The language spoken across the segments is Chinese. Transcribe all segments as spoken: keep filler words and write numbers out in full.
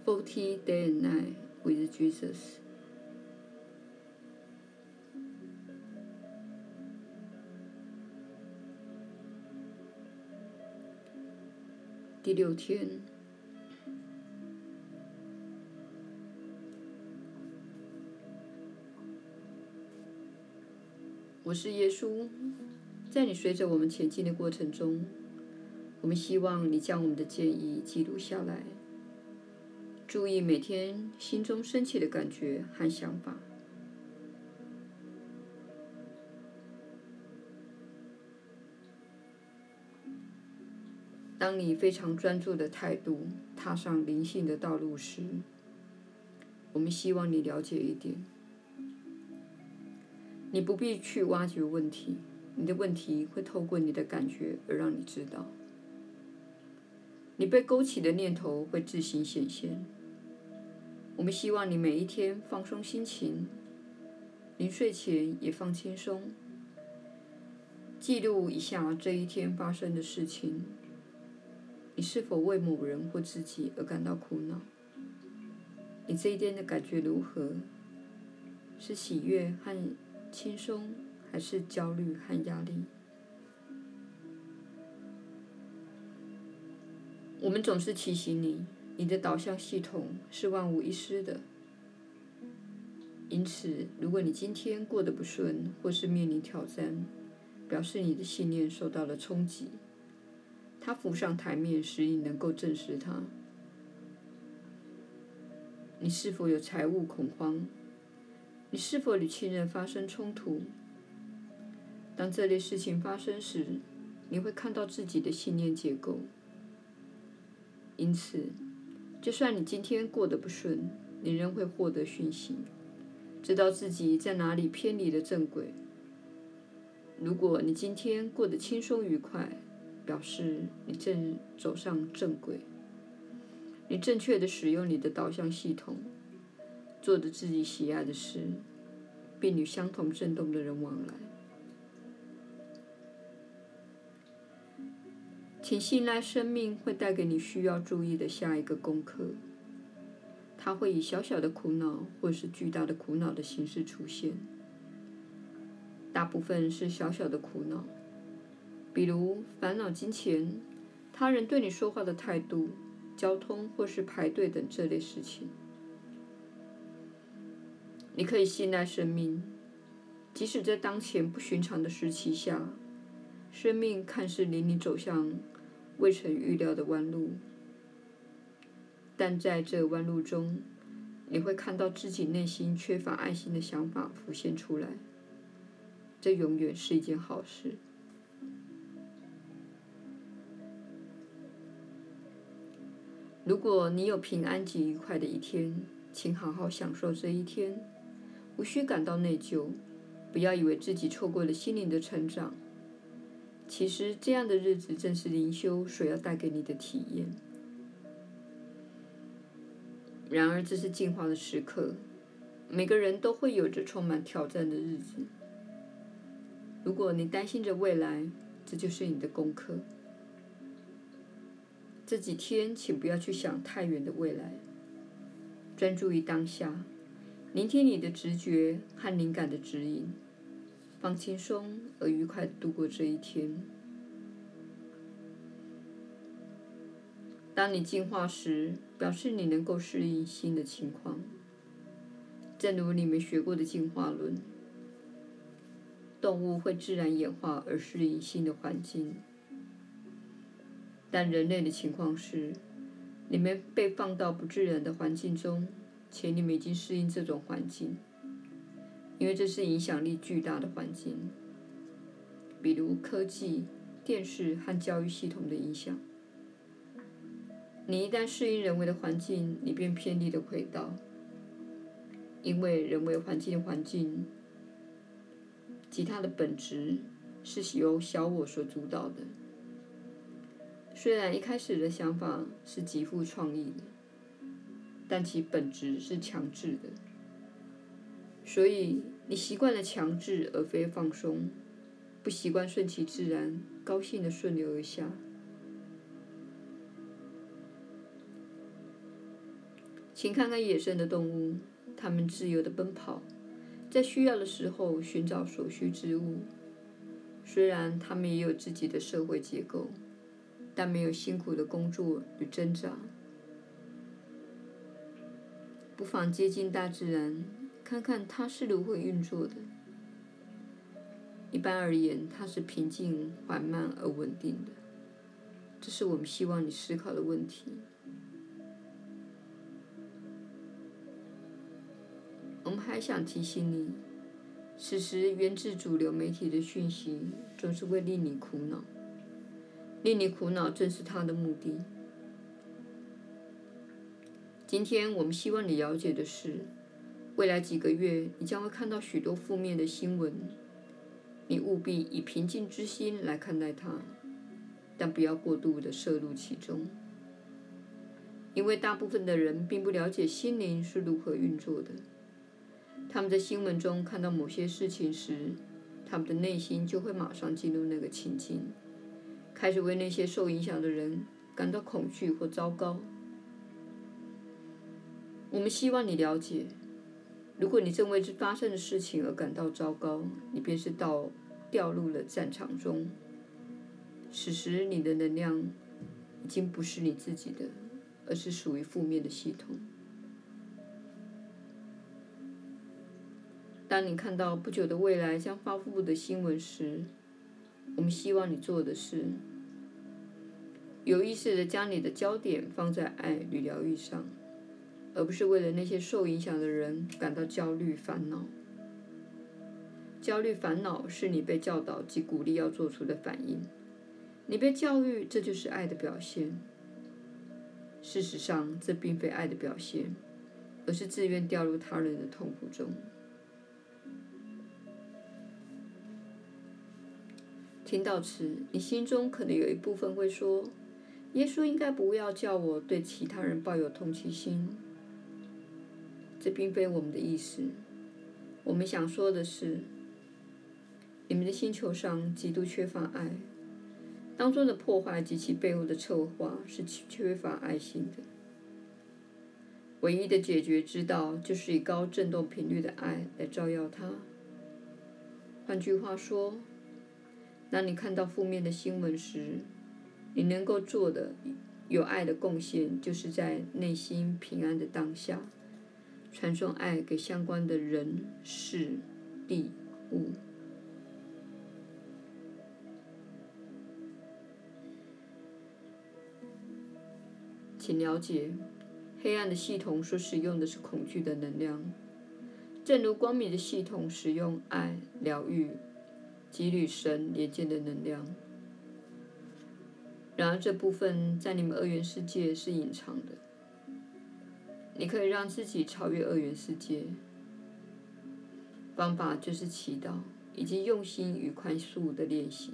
Forty Day and Night with Jesus。第六天，我是耶稣。在你随着我们前进的过程中，我们希望你将我们的建议记录下来，注意每天心中升起的感觉和想法。当你非常专注的态度踏上灵性的道路时，我们希望你了解一点：你不必去挖掘问题，你的问题会透过你的感觉而让你知道。你被勾起的念头会自行显现。我们希望你每一天放松心情，临睡前也放轻松，记录一下这一天发生的事情。你是否为某人或自己而感到苦恼？你这一天的感觉如何？是喜悦和轻松，还是焦虑和压力？我们总是提醒你，你的导向系统是万无一失的。因此，如果你今天过得不顺，或是面临挑战，表示你的信念受到了冲击。它浮上台面，使你能够正视它。你是否有财务恐慌？你是否与亲人发生冲突？当这类事情发生时，你会看到自己的信念结构。因此，就算你今天过得不顺，你仍会获得讯息，知道自己在哪里偏离了正轨。如果你今天过得轻松愉快，表示你正走上正轨，你正确地使用你的导向系统，做着自己喜爱的事，并与相同振动的人往来。请信赖生命会带给你需要注意的下一个功课，它会以小小的苦恼或是巨大的苦恼的形式出现。大部分是小小的苦恼，比如烦恼金钱、他人对你说话的态度、交通或是排队等这类事情。你可以信赖生命，即使在当前不寻常的时期下，生命看似领你走向未曾预料的弯路，但在这弯路中，你会看到自己内心缺乏爱心的想法浮现出来。这永远是一件好事。如果你有平安及愉快的一天，请好好享受这一天，无需感到内疚，不要以为自己错过了心灵的成长。其实这样的日子正是灵修所要带给你的体验。然而这是进化的时刻，每个人都会有着充满挑战的日子。如果你担心着未来，这就是你的功课。这几天请不要去想太远的未来，专注于当下，聆听你的直觉和灵感的指引，放轻松而愉快地度过这一天。当你进化时，表示你能够适应新的情况。正如你们学过的进化论，动物会自然演化而适应新的环境，但人类的情况是，你们被放到不自然的环境中，且你们已经适应这种环境，因为这是影响力巨大的环境，比如科技、电视和教育系统的影响。你一旦适应人为的环境，你便偏离了轨道，因为人为环境的环境及它的本质是由小我所主导的。虽然一开始的想法是极富创意的，但其本质是强制的。所以你习惯了强制而非放松，不习惯顺其自然，高兴地顺流而下。 请看看野生的动物，它们自由地奔跑，在需要的时候寻找所需之物。虽然它们也有自己的社会结构，但没有辛苦的工作与挣扎。不妨接近大自然，看看它是如何运作的。一般而言，它是平静、缓慢而稳定的。这是我们希望你思考的问题。我们还想提醒你，此时源自主流媒体的讯息总是会令你苦恼，令你苦恼正是它的目的。今天我们希望你了解的是，未来几个月你将会看到许多负面的新闻，你务必以平静之心来看待它，但不要过度的摄入其中，因为大部分的人并不了解心灵是如何运作的。他们在新闻中看到某些事情时，他们的内心就会马上进入那个情境，开始为那些受影响的人感到恐惧或糟糕。我们希望你了解，如果你正为之发生的事情而感到糟糕，你便是到掉入了战场中。此时你的能量已经不是你自己的，而是属于负面的系统。当你看到不久的未来将发布的新闻时，我们希望你做的是有意识地将你的焦点放在爱与疗愈上，而不是为了那些受影响的人感到焦虑烦恼。焦虑烦恼是你被教导及鼓励要做出的反应，你被教育这就是爱的表现。事实上，这并非爱的表现，而是自愿掉入他人的痛苦中。听到此，你心中可能有一部分会说，耶稣应该不要叫我对其他人抱有同情心。这并非我们的意思。我们想说的是，你们的星球上极度缺乏爱，当中的破坏及其背后的策划是缺乏爱心的。唯一的解决之道就是以高振动频率的爱来照耀它。换句话说，当你看到负面的新闻时，你能够做的有爱的贡献，就是在内心平安的当下，传送爱给相关的人、事、地、物。请了解，黑暗的系统所使用的是恐惧的能量，正如光明的系统使用爱、疗愈及与神连接的能量。然而这部分在你们二元世界是隐藏的。你可以让自己超越二元世界，方法就是祈祷以及用心与宽恕的练习。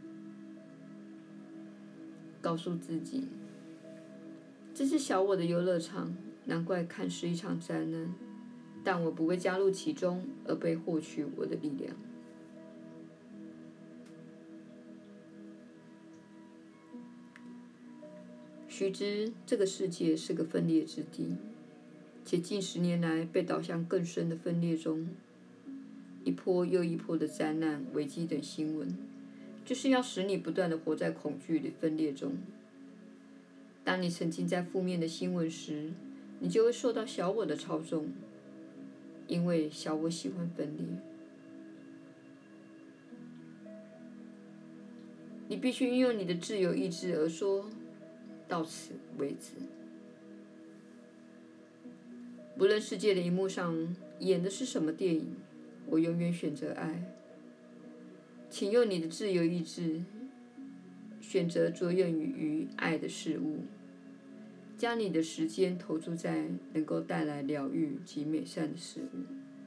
告诉自己，这是小我的游乐场，难怪看似一场灾难，但我不会加入其中而被获取我的力量。须知，这个世界是个分裂之地，且近十年来被导向更深的分裂中。一波又一波的灾难、危机等新闻，就是要使你不断地活在恐惧的分裂中。当你沉浸在负面的新闻时，你就会受到小我的操纵，因为小我喜欢分裂。你必须运用你的自由意志而说，到此为止。不论世界的荧幕上演的是什么电影，我永远选择爱。请用你的自由意志选择着眼于爱的事物，将你的时间投注在能够带来疗愈及美善的事物。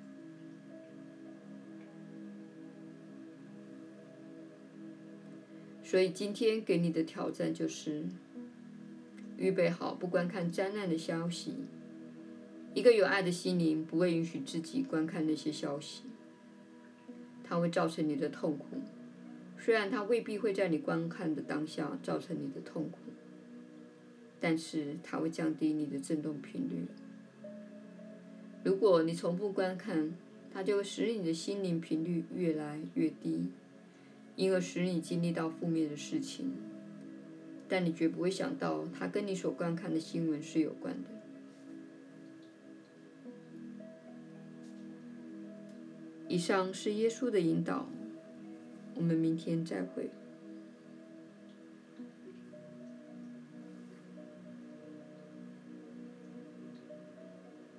所以今天给你的挑战就是，预备好不观看灾难的消息。一个有爱的心灵不会允许自己观看那些消息，它会造成你的痛苦，虽然它未必会在你观看的当下造成你的痛苦，但是它会降低你的振动频率。 如果你重复观看，它就会使你的心灵频率越来越低，因而使你经历到负面的事情。但你绝不会想到，它跟你所观看的新闻是有关的。以上是耶稣的引导，我们明天再会。